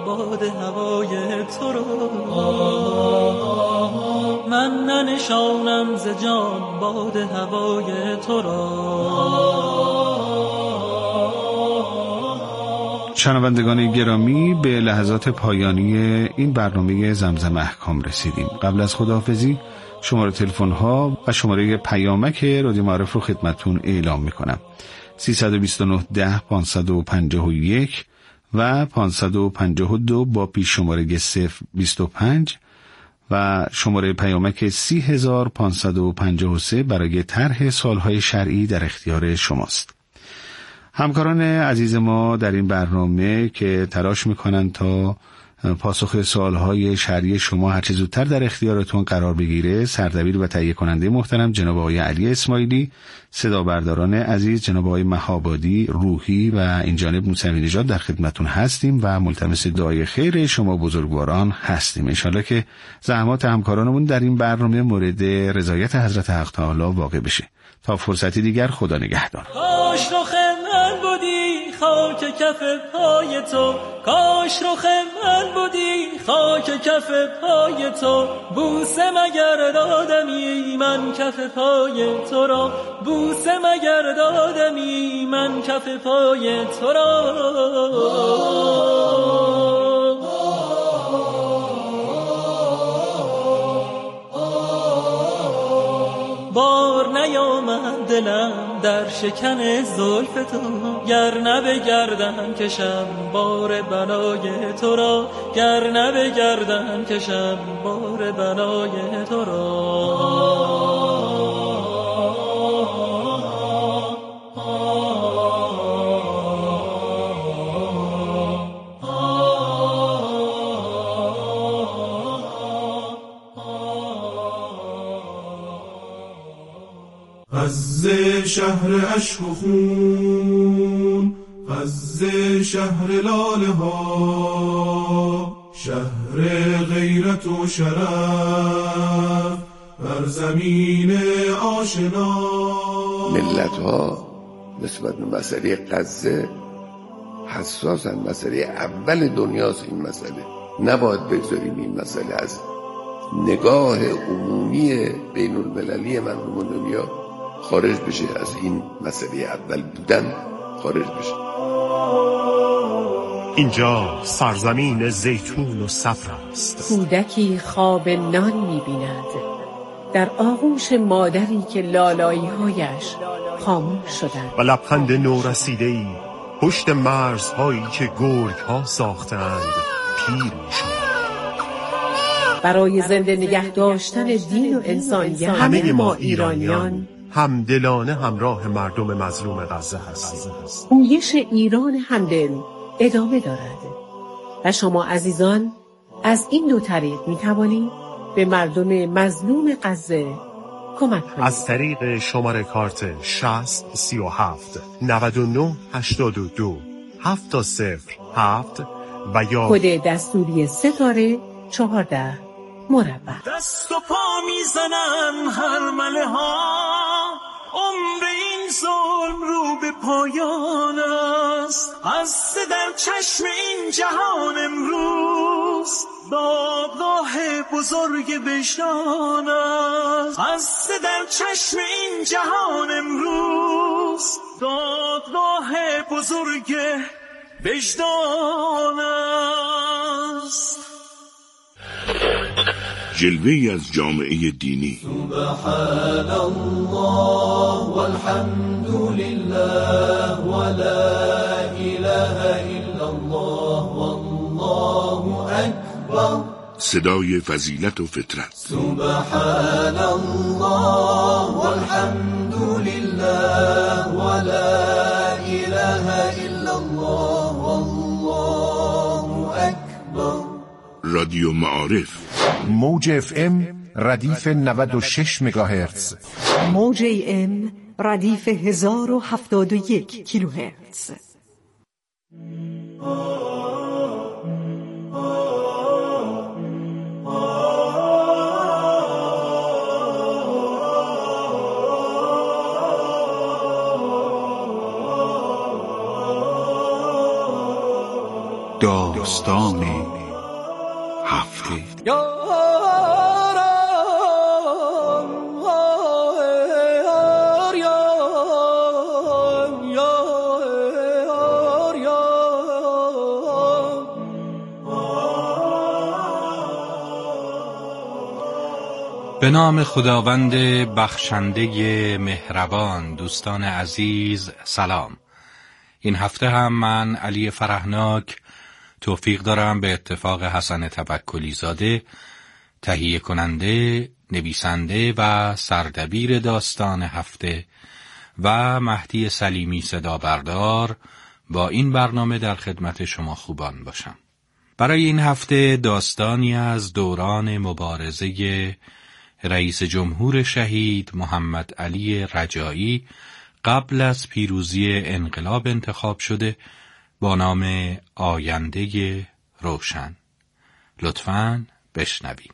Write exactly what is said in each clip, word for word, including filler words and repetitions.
باد هوای تو را، من ننشانم ز جان باد هوای تو را. شنوندگان گرامی، به لحظات پایانی این برنامه زمزم احکام رسیدیم. قبل از خداحافظی شماره تلفن ها و شماره پیامک رادیو معارف رو خدمتتون اعلام میکنم: سیصد و بیست و نه ده پانصد و پنجاه و یک و پانصد و پنجاه و دو با پیش شماره صفر بیست و پنج و شماره پیامک سی هزار پانصد و پنجاه و سه برای طرح سوالهای شرعی در اختیار شماست. همکاران عزیز ما در این برنامه که تلاش میکنن تا پاسخ سوالهای شرعی شما هرچه زودتر در اختیارتون قرار بگیره، سردبیر و تهیه کننده محترم جناب آقای علی اسماعیلی، صدا برداران عزیز جناب آقای مهابادی روحی و این جانب موسوی نژاد در خدمتون هستیم و ملتمس دعای خیر شما بزرگواران هستیم. انشالله که زحمات همکارانمون در این برنامه مورد رضایت حضرت حق تعالی واقع بشه. تا فرصتی دیگر، خدا نگهدار. کاش رخ من بودی خاک کف پای تو، کاش رخ من بودی خاک کف پای تو، بوسه مگر دادمی من کف پای تو را، بوسه مگر دادمی من کف پای تو را. بار نیامد دلم در شکن زلف تو، گر نه به گردن کشم بار بلای تو را، گر نه به گردن کشم بار بلای تو را. غزه شهر عشق و خون، غزه شهر لاله ها، شهر غیرت و شرف بر زمین آشنا. ملت ها نسبت به مسئله غزه حساسن. مسئله اول دنیاست این مسئله. نباید بگذاریم این مسئله از نگاه عمومی بین المللی مردم دنیا خارج بشه، از این مسئله اول بودن خارج بشه. اینجا سرزمین زیتون و صبر است. کودکی خواب نان می‌بیند در آغوش مادری که لالایی‌هایش خاموش شدند و لبخند نورسیده‌ای پشت مرزهایی که گرگ‌ها ساختند پیر می‌شود. برای زنده نگه داشتن دین و انسانیت همه ما ایرانیان همدلانه همراه مردم مظلوم غزه هستیم. پویش ایران همدل ادامه دارد و شما عزیزان از این دو طریق می توانید به مردم مظلوم غزه کمک کنید. از طریق شماره کارت شصت سی و هفت نود و نه هشتاد و دو هفت صفر هفت و یا کد دستوری ستاره چهارده مربع. دست و پا میزنن هرمله ها، عمر این ظلم رو به پایان است. قصد در چشم این جهان امروز دادگاه بزرگ وجدان است. قصد در چشم این جهان امروز دادگاه بزرگ وجدان است. جلوه‌ای از جامعه دینی. سبحان الله والحمد لله ولا اله الا الله والله اکبر. صدای فضیلت و فطرت. سبحان الله والحمد لله ولا اله الا الله والله اکبر. رادیو معارف. موج اف ام ردیف نود و شش مگاهرتز، موج ای ام ردیف هزار و هفتاد و یک کیلوهرتز. داد داستان هفته. به نام خداوند بخشنده مهربان. دوستان عزیز سلام. این هفته هم من علی فرهناک توفیق دارم به اتفاق حسن توکلی زاده، تهیه کننده، نویسنده و سردبیر داستان هفته، و مهدی سلیمی صدا بردار با این برنامه در خدمت شما خوبان باشم. برای این هفته داستانی از دوران مبارزه رئیس جمهور شهید محمد علی رجایی قبل از پیروزی انقلاب انتخاب شده با نام آینده روشن. لطفاً بشنوید.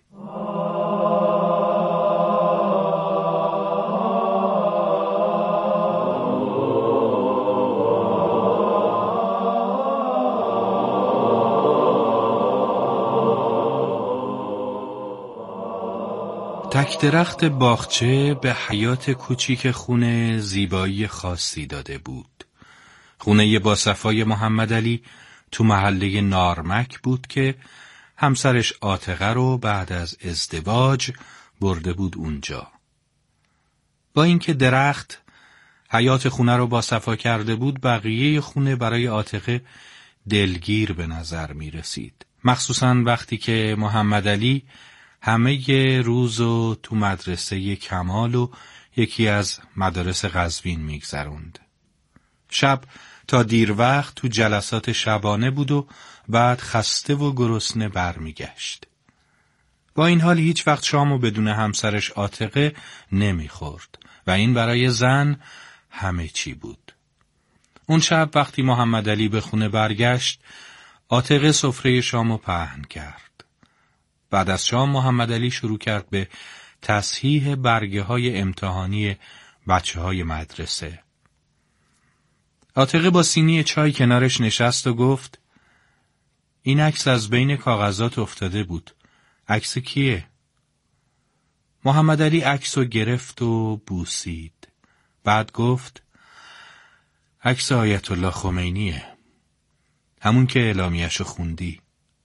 تک درخت باغچه به حیات کوچیک خونه زیبایی خاصی داده بود. خونه با صفای محمد علی تو محله نارمک بود که همسرش عاتقه رو بعد از ازدواج برده بود اونجا. با اینکه درخت حیات خونه رو با صفا کرده بود، بقیه خونه برای عاتقه دلگیر به نظر می رسید. مخصوصاً وقتی که محمد علی همه روزو تو مدرسه کمال و یکی از مدارس قزوین میگذروند. شب تا دیر وقت تو جلسات شبانه بود و بعد خسته و گرسنه برمیگشت. با این حال هیچ وقت شامو بدون همسرش عاتقه نمیخورد و این برای زن همه چی بود. اون شب وقتی محمد علی به خونه برگشت، عاتقه سفره شامو پهن کرد. بعد از شام محمد علی شروع کرد به تصحیح برگه های امتحانی بچه های مدرسه. عاتقه با سینی چای کنارش نشست و گفت: این عکس از بین کاغذات افتاده بود. عکس کیه؟ محمد علی عکس رو گرفت و بوسید. بعد گفت: عکس آیت الله خمینیه، همون که اعلامیه‌شو خوندی.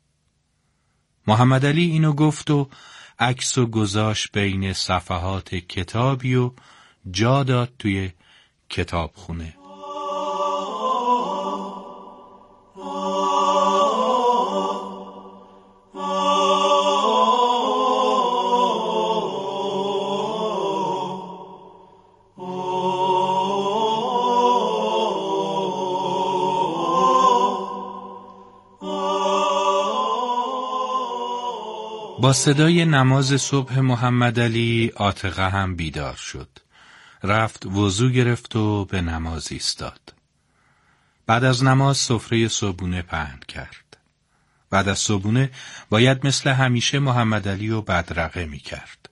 محمد علی اینو گفت و عکسو گذاشت بین صفحات کتابی و جا داد توی کتابخونه. با صدای نماز صبح محمد علی عاتقه هم بیدار شد. رفت وضو گرفت و به نماز ایستاد. بعد از نماز سفره صبحونه پهن کرد. بعد از صبحونه باید مثل همیشه محمد علی رو بدرقه می کرد.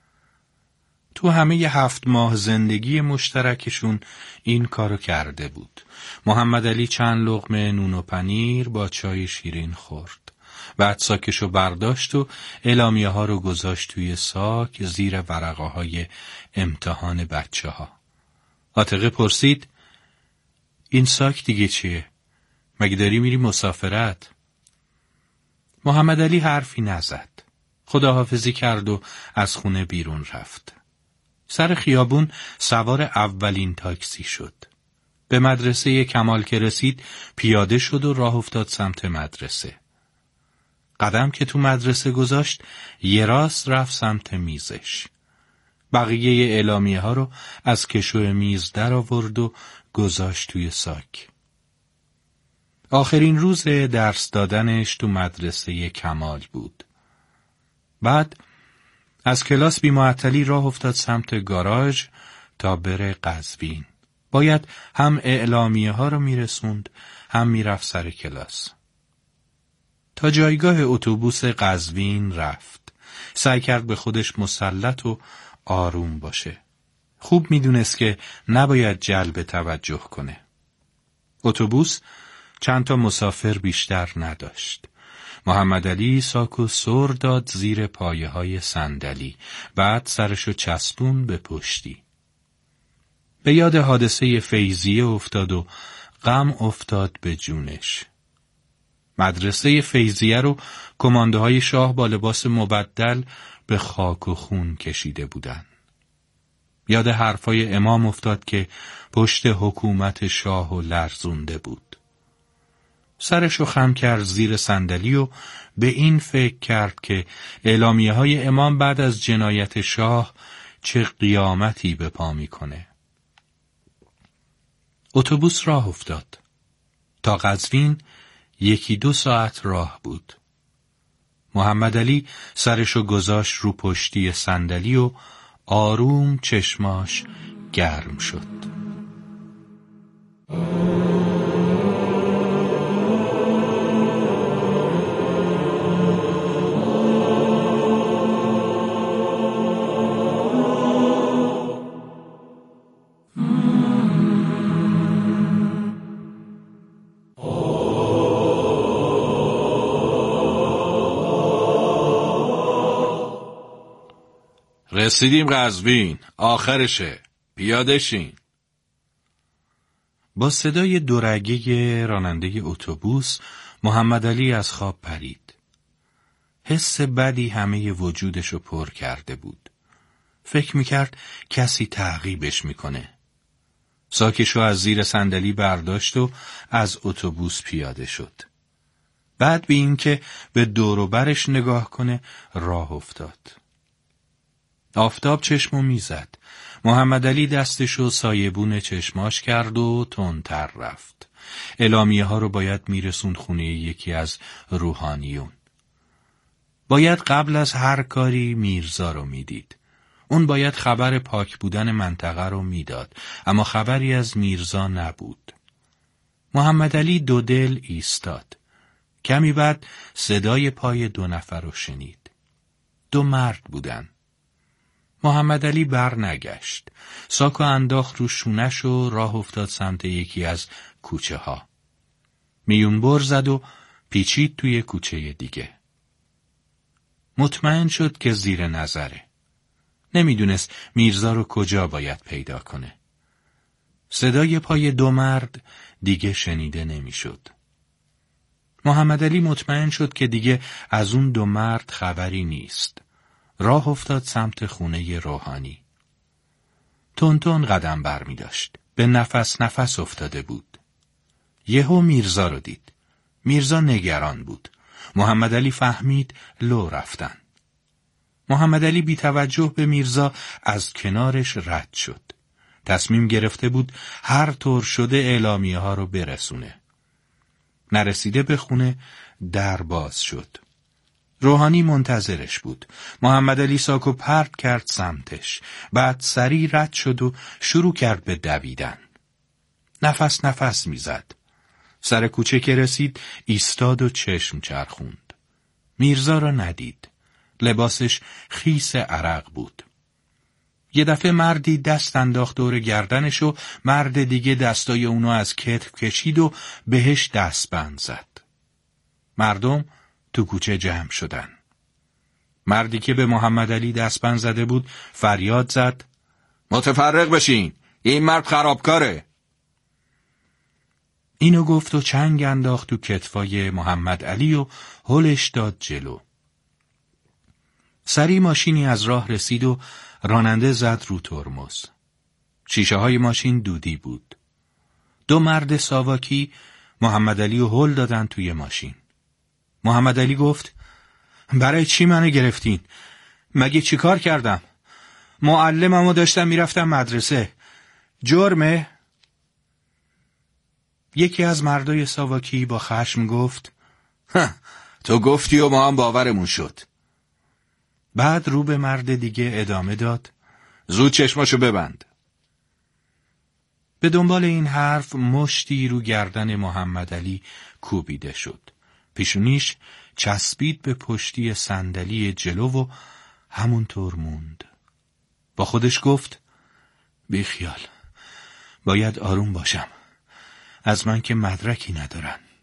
تو همه ی هفت ماه زندگی مشترکشون این کارو کرده بود. محمد علی چند لقمه نون و پنیر با چای شیرین خورد. بعد ساکشو برداشت و اعلامیه ها رو گذاشت توی ساک زیر ورقه های امتحان بچه ها. عاتقه پرسید: این ساک دیگه چیه؟ مگه داری میری مسافرت؟ محمد علی حرفی نزد. خداحافظی کرد و از خونه بیرون رفت. سر خیابون سوار اولین تاکسی شد. به مدرسه کمال که رسید پیاده شد و راه افتاد سمت مدرسه. قدم که تو مدرسه گذاشت یه راست رفت سمت میزش. بقیه اعلامیه ها رو از کشو میز در آورد و گذاشت توی ساک. آخرین روز درس دادنش تو مدرسه کمال بود. بعد از کلاس بی معطلی راه افتاد سمت گاراژ تا بره قزوین. باید هم اعلامیه ها رو میرسوند هم میرفت سر کلاس. تا جایگاه اتوبوس قزوین رفت. سعی کرد به خودش مسلط و آروم باشه. خوب میدونست که نباید جلب توجه کنه. اتوبوس چند تا مسافر بیشتر نداشت. محمد علی ساکو سر داد زیر پایه های صندلی، بعد سرشو چسبون به پشتی. به یاد حادثه فیضیه افتاد و غم افتاد به جونش. مدرسه فیضیه رو کماندوهای شاه با لباس مبدل به خاک و خون کشیده بودن. یاد حرفای امام افتاد که پشت حکومت شاه و لرزونده بود. سرشو خم کرد زیر صندلی و به این فکر کرد که اعلامیه های امام بعد از جنایت شاه چه قیامتی به پا میکنه. اتوبوس راه افتاد. تا قزوین یکی دو ساعت راه بود. محمد علی سرشو گذاشت رو پشتی صندلی و آروم چشماش گرم شد. رسیدیم قزوین، آخرشه، پیاده شین. با صدای دورگه راننده اتوبوس محمد علی از خواب پرید. حس بدی همه وجودشو پر کرده بود. فکر میکرد کسی تعقیبش میکنه. ساکشو از زیر صندلی برداشت و از اتوبوس پیاده شد. بعد بی این که به دور و برش نگاه کنه راه افتاد. آفتاب چشمو میزد. محمد علی دستشو سایبون چشماش کرد و تندتر رفت. اعلامیه ها رو باید میرسوند خونه یکی از روحانیون. باید قبل از هر کاری میرزا رو میدید. اون باید خبر پاک بودن منطقه رو میداد، اما خبری از میرزا نبود. محمد علی دو دل ایستاد. کمی بعد صدای پای دو نفر رو شنید. دو مرد بودن. محمد علی بر نگشت. ساکو انداخت رو شونش و راه افتاد سمت یکی از کوچه ها. میون بر زد و پیچید توی کوچه دیگه. مطمئن شد که زیر نظره. نمیدونست میرزا رو کجا باید پیدا کنه. صدای پای دو مرد دیگه شنیده نمیشد. محمد علی مطمئن شد که دیگه از اون دو مرد خبری نیست. راه افتاد سمت خونه روحانی. تون تون قدم بر می داشت. به نفس نفس افتاده بود. یهو میرزا رو دید. میرزا نگران بود. محمد علی فهمید لو رفتن. محمد علی بی توجه به میرزا از کنارش رد شد. تصمیم گرفته بود هر طور شده اعلامیه ها رو برسونه. نرسیده به خونه در باز شد. روحانی منتظرش بود. محمد علی ساکو پرت کرد سمتش. بعد سریع رد شد و شروع کرد به دویدن. نفس نفس میزد. سر کوچه که رسید ایستاد و چشم چرخوند. میرزا را ندید. لباسش خیس عرق بود. یه دفعه مردی دست انداخت دور گردنش و مرد دیگه دستای اونو از کتف کشید و بهش دستبند زد. مردم تو کوچه جمع شدن. مردی که به محمد علی دستبند زده بود فریاد زد: متفرق بشین، این مرد خرابکاره. اینو گفت و چنگ انداخت تو کتفای محمد علی و هلش داد جلو. سری ماشینی از راه رسید و راننده زد رو ترمز. شیشه های ماشین دودی بود. دو مرد ساواکی محمد علی رو هل دادن توی ماشین. محمد علی گفت: برای چی منو گرفتین؟ مگه چی کار کردم؟ معلممو داشتم میرفتم مدرسه. جرمه؟ یکی از مردای ساواکی با خشم گفت: تو گفتی و ما هم باورمون شد. بعد رو به مرد دیگه ادامه داد: زود چشماشو ببند. به دنبال این حرف مشتی رو گردن محمد علی کوبیده شد. پیشونیش چسبید به پشتی صندلی جلو و همونطور موند. با خودش گفت: بیخیال، باید آروم باشم. از من که مدرکی ندارن.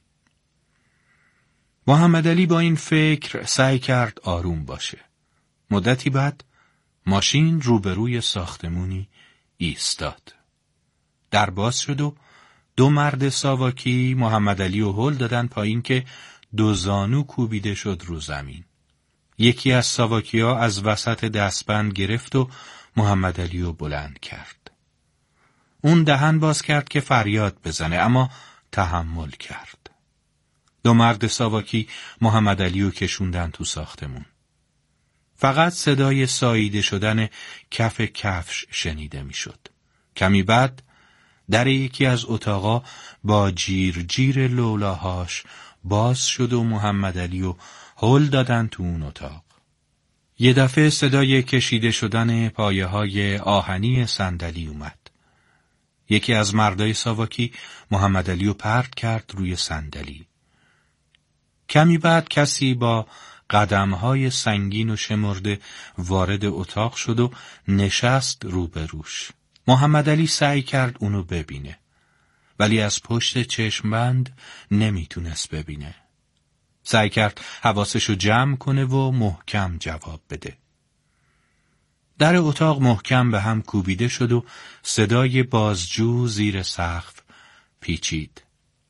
محمدعلی با این فکر سعی کرد آروم باشه. مدتی بعد ماشین روبروی ساختمونی ایستاد. در باز شد و دو مرد ساواکی محمدعلی رو هل دادن پایین که دو زانو کوبیده شد رو زمین. یکی از ساواکی‌ها از وسط دستبند گرفت و محمدعلی رو بلند کرد. اون دهن باز کرد که فریاد بزنه، اما تحمل کرد. دو مرد ساواکی محمدعلی رو کشوندن تو ساختمون. فقط صدای ساییده شدن کف کفش شنیده میشد. کمی بعد در یکی از اتاقا با جیر جیر لولاهاش باز شد و محمدعلی رو هل دادن تو اون اتاق. یه دفعه صدای کشیده شدن پایه های آهنی صندلی اومد. یکی از مردای ساواکی محمدعلی رو پرت کرد روی صندلی. کمی بعد کسی با قدمهای سنگین و شمرده وارد اتاق شد و نشست روبروش. محمدعلی سعی کرد اونو ببینه، ولی از پشت چشمبند نمیتونست ببینه. سعی کرد حواسشو جمع کنه و محکم جواب بده. در اتاق محکم به هم کوبیده شد و صدای بازجو زیر سقف پیچید.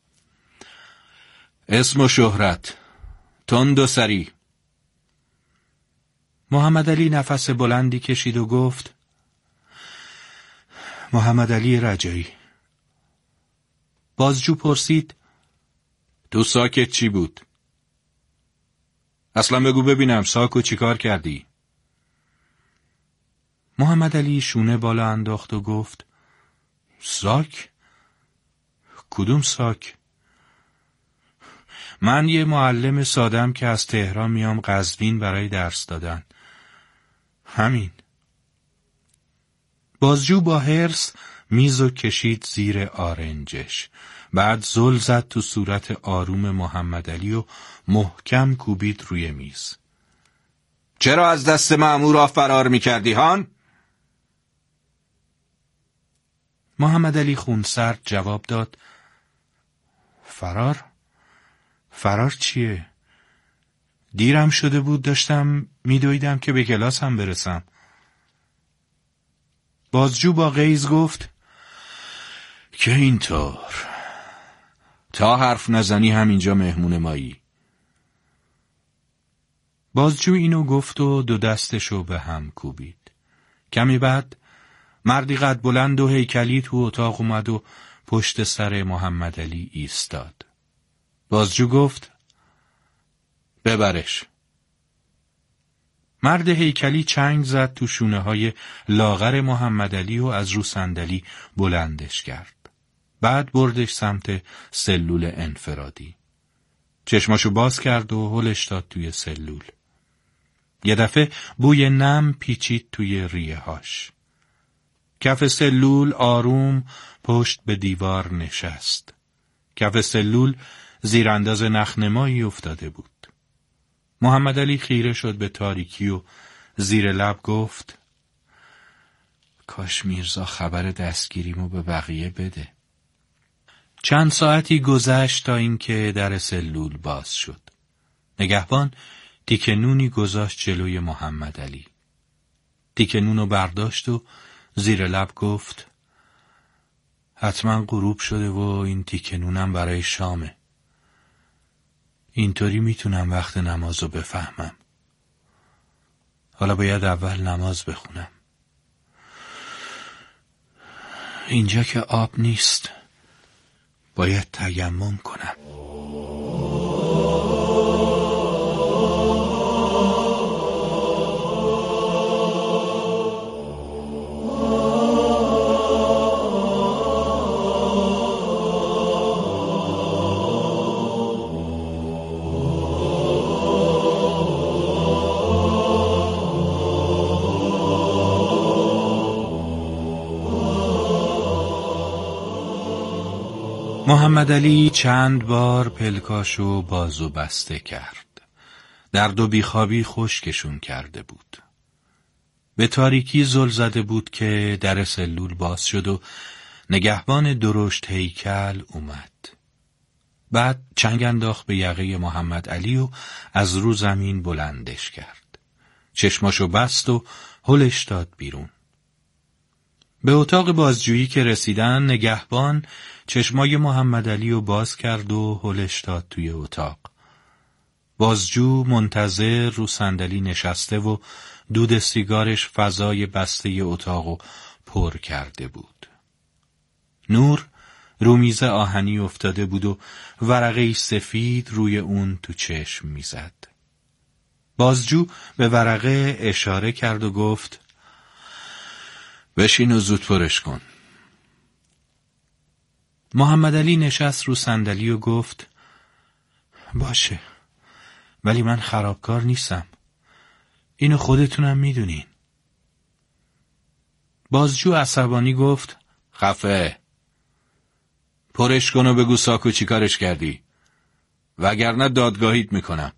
اسم و شهرت، تند و سری. محمدعلی نفس بلندی کشید و گفت محمدعلی رجایی. بازجو پرسید تو ساکت چی بود؟ اصلا بگو ببینم ساکو چی کار کردی؟ محمدعلی شونه بالا انداخت و گفت ساک؟ کدوم ساک؟ من یه معلم سادم که از تهران میام قزوین برای درس دادن. همین. بازجو با حرص میزو کشید زیر آرنجش. بعد زل زد تو صورت آروم محمدعلی و محکم کوبید روی میز. چرا از دست مأمورا فرار میکردی هان؟ محمدعلی خونسرد جواب داد فرار؟ فرار چیه؟ دیرم شده بود، داشتم میدویدم که به کلاسم برسم. بازجو با غیظ گفت که اینطور تا حرف نزنی همینجا مهمون مایی. بازجو اینو گفت و دو دستشو به هم کوبید. کمی بعد مردی قد بلند و هیکلی تو اتاق اومد و پشت سر محمدعلی ایستاد. بازجو گفت ببرش. مرد هیکلی چنگ زد تو شونه های لاغر محمدعلی و از رو صندلی بلندش کرد. بعد بردش سمت سلول انفرادی. چشماشو باز کرد و هلش داد توی سلول. یه دفعه بوی نم پیچید توی ریه هاش. کف سلول آروم پشت به دیوار نشست. کف سلول زیرانداز نخنمایی افتاده بود. محمدعلی خیره شد به تاریکی و زیر لب گفت کاش میرزا خبر دستگیریمو به بقیه بده. چند ساعتی گذشت تا اینکه در سلول باز شد. نگهبان تیکه نونی گذاشت جلوی محمدعلی. تیکه نونو برداشت و زیر لب گفت حتما غروب شده و این تیکه نونم برای شامه. اینطوری میتونم وقت نمازو بفهمم. حالا باید اول نماز بخونم. اینجا که آب نیست، باید تیمم کنم. محمدعلی چند بار پلکاشو باز و بسته کرد. درد و بیخوابی خشکشون کرده بود. به تاریکی زل زده بود که در سلول باز شد و نگهبان درشت هیکل اومد. بعد چنگ انداخت به یقه محمد علی و از رو زمین بلندش کرد. چشماشو بست و هلش داد بیرون. به اتاق بازجویی که رسیدن، نگهبان چشمای محمد علی رو باز کرد و هلش داد توی اتاق. بازجو منتظر رو صندلی نشسته و دود سیگارش فضای بسته اتاقو پر کرده بود. نور رو میز آهنی افتاده بود و ورقه سفید روی اون تو چشم میزد. بازجو به ورقه اشاره کرد و گفت بشین و زود پرش کن. محمد علی نشست رو صندلی و گفت باشه، ولی من خرابکار نیستم. اینو خودتونم میدونین. بازجو عصبانی گفت خفه. پرش کن و بگو ساکو چی کارش کردی، وگرنه دادگاهیت میکنم.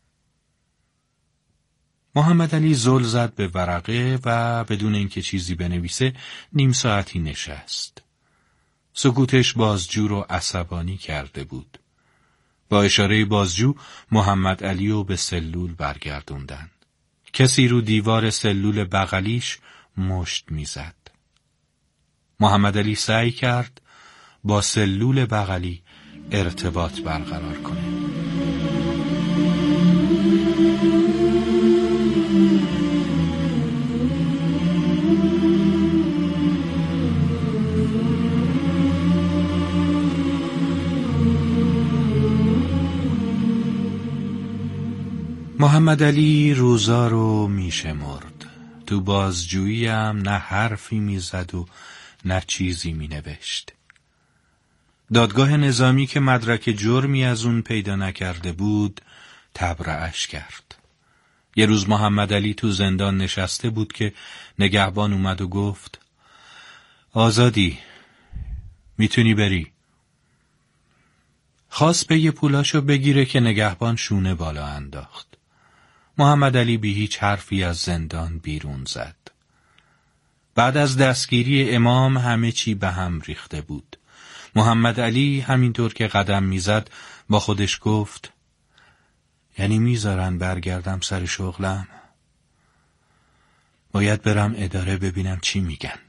محمد علی زل زد به ورقه و بدون اینکه چیزی بنویسه نیم ساعتی نشست. سکوتش بازجو رو عصبانی کرده بود. با اشاره بازجو محمد علی رو به سلول برگردوندن. کسی رو دیوار سلول بغلیش مشت میزد. محمد علی سعی کرد با سلول بغلی ارتباط برقرار کنه. محمد علی روزا رو میشمرد. تو بازجویی هم نه حرفی میزد و نه چیزی مینوشت. دادگاه نظامی که مدرک جرمی از اون پیدا نکرده بود تبرئه‌اش کرد. یه روز محمد علی تو زندان نشسته بود که نگهبان اومد و گفت آزادی، میتونی بری. خواست پی پولاشو بگیره که نگهبان شونه بالا انداخت. محمد علی بی هیچ حرفی از زندان بیرون زد. بعد از دستگیری امام همه چی به هم ریخته بود. محمد علی همینطور که قدم میزد با خودش گفت یعنی میذارن برگردم سر شغلم؟ باید برم اداره ببینم چی میگن.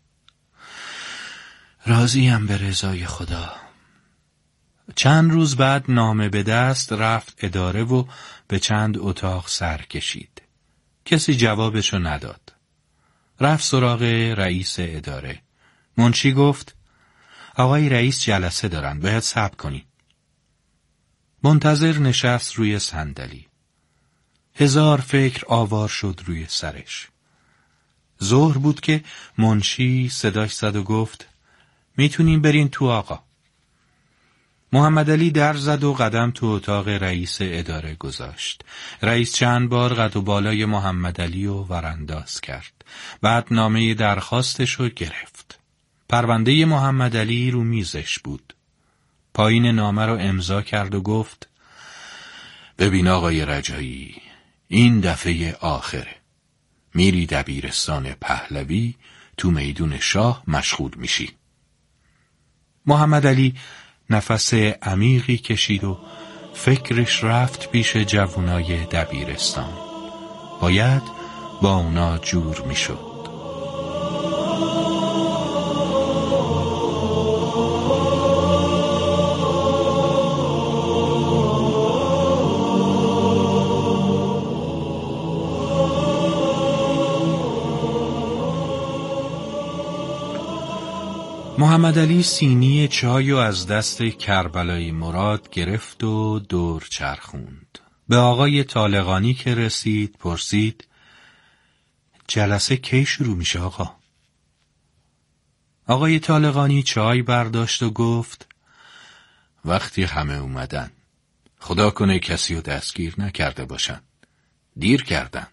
راضیم به رضای خدا. چند روز بعد نامه به دست رفت اداره و به چند اتاق سر کشید. کسی جوابشو نداد. رفت سراغ رئیس اداره. منشی گفت آقای رئیس جلسه دارن، باید صبر کنی. منتظر نشست روی صندلی. هزار فکر آوار شد روی سرش. ظهر بود که منشی صداش زد و گفت میتونیم برین تو آقا. محمد علی در زد و قدم تو اتاق رئیس اداره گذاشت. رئیس چند بار قد و بالای محمد علی رو ورانداز کرد. بعد نامه درخواستش رو گرفت. پرونده محمد علی رو میزش بود. پایین نامه رو امضا کرد و گفت ببین آقای رجایی، این دفعه آخره. میری دبیرستان پهلوی، تو میدون شاه مشغول میشی. محمد علی نفس عمیقی کشید و فکرش رفت پیش جوانای دبیرستان. باید با اونا جور میشد. محمد علی سینی چای و از دست کربلایی مراد گرفت و دور چرخوند. به آقای طالقانی که رسید پرسید جلسه کی شروع میشه آقا؟ آقای طالقانی چای برداشت و گفت وقتی همه اومدن. خدا کنه کسی رو دستگیر نکرده باشن. دیر کردن.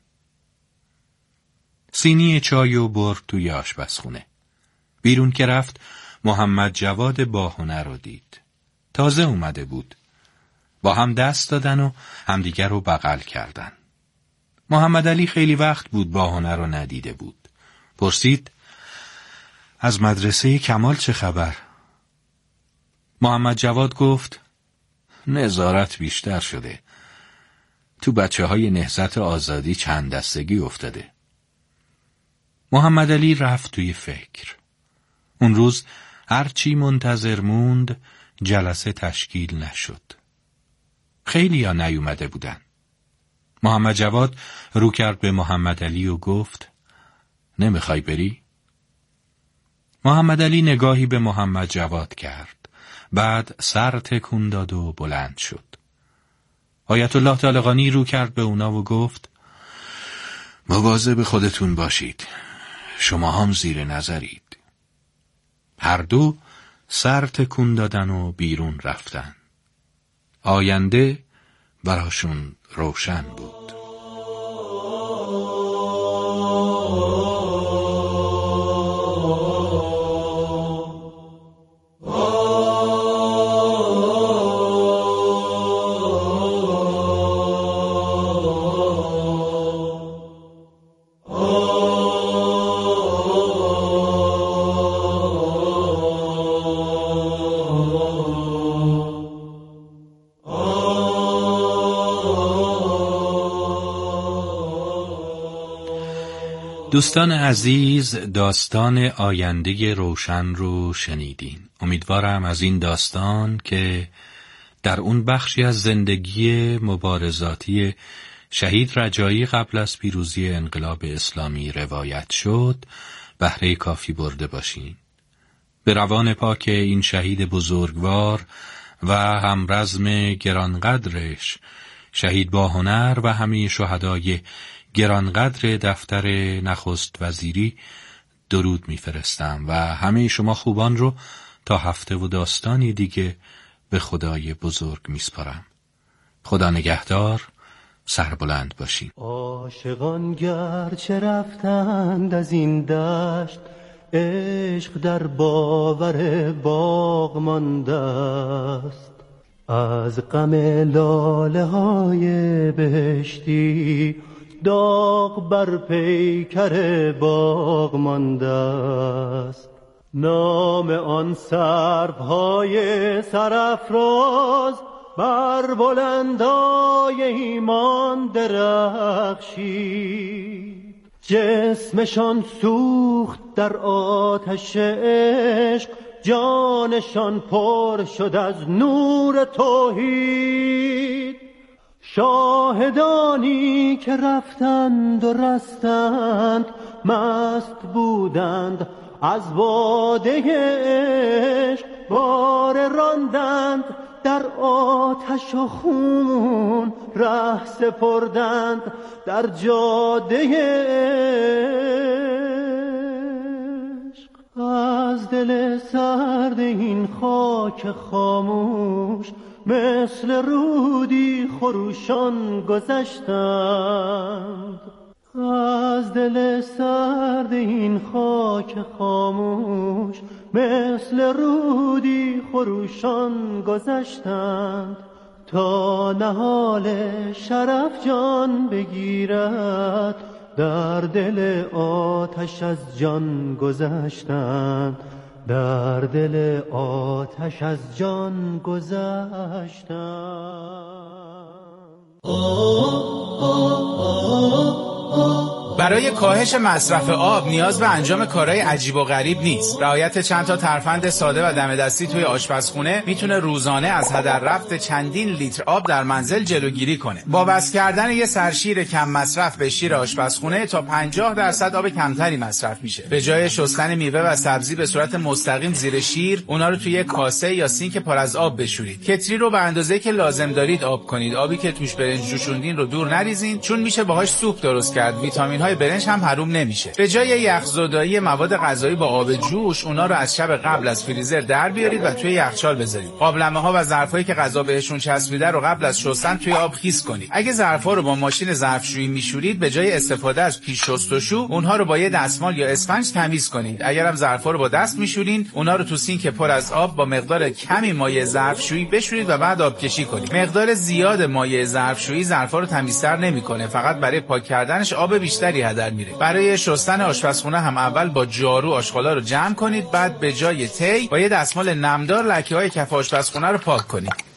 سینی چای و برد توی آشپزخونه. بیرون که رفت محمد جواد باهنر رو دید. تازه اومده بود. با هم دست دادن و همدیگر رو بغل کردن. محمد علی خیلی وقت بود باهنر رو ندیده بود. پرسید از مدرسه کمال چه خبر؟ محمد جواد گفت نظارت بیشتر شده. تو بچه های نهضت آزادی چند دستگی افتاده. محمد علی رفت توی فکر. اون روز هرچی منتظر موند جلسه تشکیل نشد. خیلی ها نیومده بودن. محمد جواد رو کرد به محمد علی و گفت نمیخوای بری؟ محمد علی نگاهی به محمد جواد کرد. بعد سر تکون داد و بلند شد. آیت الله طالقانی رو کرد به اونا و گفت مواظب خودتون باشید. شما هم زیر نظرید. هر دو سر تکون دادن و بیرون رفتن. آینده براشون روشن بود. دوستان عزیز، داستان آینده روشن رو شنیدین. امیدوارم از این داستان که در اون بخشی از زندگی مبارزاتی شهید رجایی قبل از پیروزی انقلاب اسلامی روایت شد بهره کافی برده باشین. به روان پاک این شهید بزرگوار و همرزم گرانقدرش، شهید با هنر و همه شهدای گرانقدر دفتر نخست وزیری درود میفرستم و همه شما خوبان رو تا هفته و داستانی دیگه به خدای بزرگ میسپارم. خدا نگهدار، سربلند باشین. عاشقان گرچه رفتند از این دشت، عشق در باور باغ مانده است. از غم لاله های بهشتی داغ بر پیکر باغ مانده است. نام آن سروهای سرافراز بر بلندای ایمان درخشید. جسمشان سوخت در آتش عشق، جانشان پر شد از نور توحید. شاهدانی که رفتند و رستند، مست بودند از باده عشق. بار راندند در آتش و خون، ره سپردند در جاده عشق. از دل سرد این خاک خاموش، مثل رودی خروشان گذشتند. از دل سرد این خاک خاموش، مثل رودی خروشان گذشتند. تا نهال شرف جان بگیرد، در دل آتش از جان گذشتند. در دل آتش از جان گذشتند. برای کاهش مصرف آب نیاز به انجام کارهای عجیب و غریب نیست. رعایت چند تا ترفند ساده و دم دستی توی آشپزخونه میتونه روزانه از هدر رفت چندین لیتر آب در منزل جلوگیری کنه. با وصل کردن یه سرشیر کم مصرف به شیر آشپزخونه تا پنجاه درصد آب کمتری مصرف میشه. به جای شستن میوه و سبزی به صورت مستقیم زیر شیر، اونا رو توی کاسه یا سینک پر از آب بشورید. کتری رو به اندازه‌ای که لازم دارید آب کنید. آبی که توش برنج جوشوندین رو دور نریزین، چون میشه باهاش سوپ درست کرد. ویتامین‌های برنج هم حروم نمیشه. به جای یخزدایی مواد غذایی با آب جوش، اونا رو از شب قبل از فریزر در بیارید و توی یخچال بذارید. قابلمه‌ها و ظرفایی که غذا بهشون چسبیده رو قبل از شستن توی آب خیس کنید. اگه ظرفا رو با ماشین ظرفشویی میشورید، به جای استفاده از پیش شستشو، اونها رو با یه دستمال یا اسفنج تمیز کنید. اگرم ظرفا رو با دست میشورین، اونا رو تو سینک پر از آب با مقدار کمی مایع ظرفشویی بشورید و بعد آبکشی کنید. مقدار زیاد مایع ظرفشویی ظرفا رو تمیزتر نمیکنه، فقط برای پاک کردنش آب بیشتری هدر میره. برای شستن آشپزخونه هم اول با جارو آشغالا رو جمع کنید، بعد به جای تی با یه دستمال نمدار لکه‌های کف آشپزخونه رو پاک کنید.